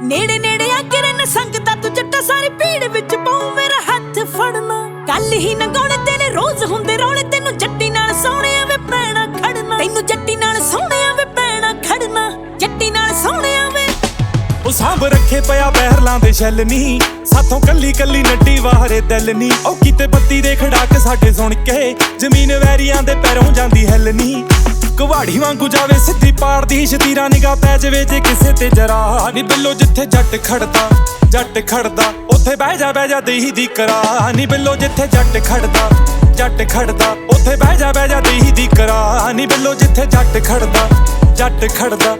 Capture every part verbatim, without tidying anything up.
नेड़े नेड़े आके रहना संगदा तू जट्टा सारी भीड़ विच पाऊं मेरा हाथ फड़ना कल ही नंगाउणे तेरे रोज हुंदे रौले तैनू जट्टी नाल सोहणिया वे पैणा खड़ना तैनू जट्टी नाल सोहणिया वे पैणा खड़ना जट्टी नाल सोहणिया वे ਉਹ ਸਾਂਭ ਰੱਖੇ ਪਿਆ ਬਹਿਰਲਾਂ ਦੇ ਛੱਲ ਨੀ ਸਾਥੋਂ ਕੱਲੀ ਕੱਲੀ ਨੱਡੀ ਵਾਹਰੇ ਦਿਲ ਨੀ ਉਹ ਕਿਤੇ ਬੱਤੀ ਦੇ ਖੜਾਕ ਸਾਡੇ ਸੁਣ ਕੇ ਜ਼ਮੀਨ ਵੈਰੀਆਂ ਦੇ ਪੈਰੋਂ ਜਾਂਦੀ ਹਿੱਲ ਨੀ ਕੁਹਾੜੀ ਵਾਂਗੂ ਜਾਵੇ ਸਿੱਧੀ ਪਾੜਦੀ ਸ਼ਤੀਰਾ ਨਿਗਾਹ ਪੈ ਜਵੇ ਜੇ ਕਿਸੇ ਤੇ ਜਰਾ ਨੀ ਬਿੱਲੋ ਜਿੱਥੇ ਜੱਟ ਖੜਦਾ ਜੱਟ ਖੜਦਾ ਉੱਥੇ ਬਹਿ ਜਾ ਬਹਿ ਜਾ ਦੇਹੀ ਦੀ ਕਰਾ ਨੀ ਬਿੱਲੋ ਜਿੱਥੇ ਜੱਟ ਖੜਦਾ ਜੱਟ ਖੜਦਾ ਉੱਥੇ ਬਹਿ ਜਾ ਬਹਿ ਜਾ ਦੇਹੀ ਦੀ ਕਰਾ ਨੀ ਬਿੱਲੋ ਜਿੱਥੇ ਜੱਟ ਖੜਦਾ ਜੱਟ ਖੜਦਾ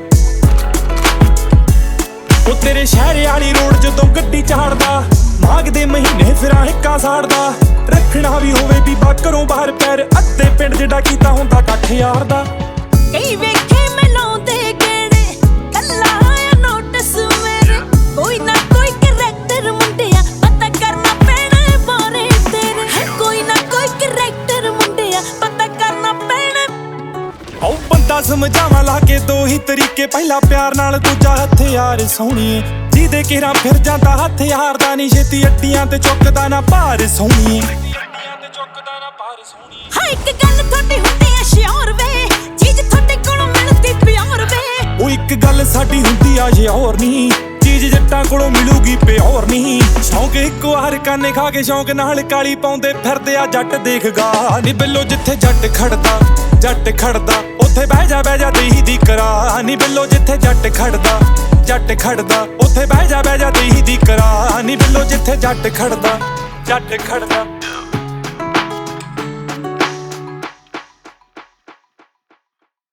ਉਹ ਤੇਰੇ ਸ਼ਹਿਰ ਵਾਲੀ ਰੋਡ ਜਦੋਂ ਗੱਡੀ ਚਾੜਦਾ ਮਾਘ ਦੇ ਮਹੀਨੇ ਫਿਰਾਂ ਹਿੱਕਾ ਸਾੜਦਾ ਰੱਖਣਾ ਵੀ ਹੋਵੇ ਬੀਬਾ ਘਰੋਂ ਬਾਹਰ ਪੈਰ ਅੱਧੇ ਪਿੰਡ ਜਿਹੜਾ ਕੀਤਾ ਹੁੰਦਾ ਕੱਠ ਯਾਰ ਦਾ ਕਈ ਵੇਖੇ ਮੈਂ ਲਾਉਂਦੇ ਗੇੜੇ ਕੱਲਾ ਆਇਆ ਨੋਟਿਸ ਮੇਰੇ ਕੋਈ ਨਾ ਕੋਈ ਕਰੈਕਟਰ ਮੁੰਡਿਆ ਪਤਾ ਕਰਨਾ ਪੈਣਾ ਬਾਰੇ ਤੇਰੇ ਹੈ ਕੋਈ ਨਾ ਕੋਈ ਕਰੈਕਟਰ ਮੁੰਡਿਆ ਪਤਾ ਕਰਨਾ ਪੈਣਾ ਉਹ ਬੰਦਾ ਸਮਝਾਵਾਂ ਲਾ ਕੇ ਦੋ ਹੀ ਤਰੀਕੇ ਪਹਿਲਾ ਪਿਆਰ ਨਾਲ ਦੂਜਾ ਹਥਿਆਰ ਸੋਹਣੀਏ ਜਿਹਦੇ ਕਿਹੜਾ ਫਿਰ ਜਾਂਦਾ ਹਥਿਆਰ ਦਾ ਨਹੀਂ ਛੇਤੀ ਅੱਡੀਆਂ ਤੇ ਚੁੱਕਦਾ ਨਾ ਭਾਰ ਸੋਹਣੀਏ ਹਾਂ ਇੱਕ ਗੱਲ ਤੁਹਾਡੀ ਹੁੰਦੀ ਐ ਸ਼ਿਓਰ ਵੇ ਚੀਜ਼ ਤੁਹਾਡੇ ਕੋਲੋਂ ਮਿਲਦੀ ਪਿਓਰ ਵੇ ਉਹ ਇੱਕ ਗੱਲ ਸਾਡੀ ਹੁੰਦੀ ਆ ਜੇ ਹੋਰ ਨਹੀਂ ਚੀਜ਼ ਜੱਟਾਂ ਕੋਲੋਂ ਮਿਲੂਗੀ ਪਿਓਰ ਨਹੀਂ ਸ਼ੌਂਕ ਇੱਕ ਵਾਰ ਕਾਨੇ ਖਾ ਕੇ ਸ਼ੌਂਕ ਨਾਲ ਕਾਲੀ ਪਾਉਂਦੇ ਫਿਰਦੇ ਆ ਜੱਟ ਦੇਖਗਾ ਨੀ ਬਿੱਲੋ ਜਿੱਥੇ ਜੱਟ ਖੜਦਾ ਜੱਟ ਖੜਦਾ ਉੱਥੇ ਬਹਿ ਜਾ ਬਹਿ ਜਾ ਦੇਹੀ ਦੀ ਕਰਾ ਨੀ ਬਿੱਲੋ ਜਿੱਥੇ ਜੱਟ ਖੜਦਾ ਜੱਟ ਖੜਦਾ ਉੱਥੇ ਬਹਿ ਜਾ ਬਹਿ ਜਾ ਦੇਹੀ ਦੀ ਕਰਾ ਨੀ ਬਿੱਲੋ ਜਿੱਥੇ ਜੱਟ ਖੜਦਾ ਜੱਟ ਖੜਦਾ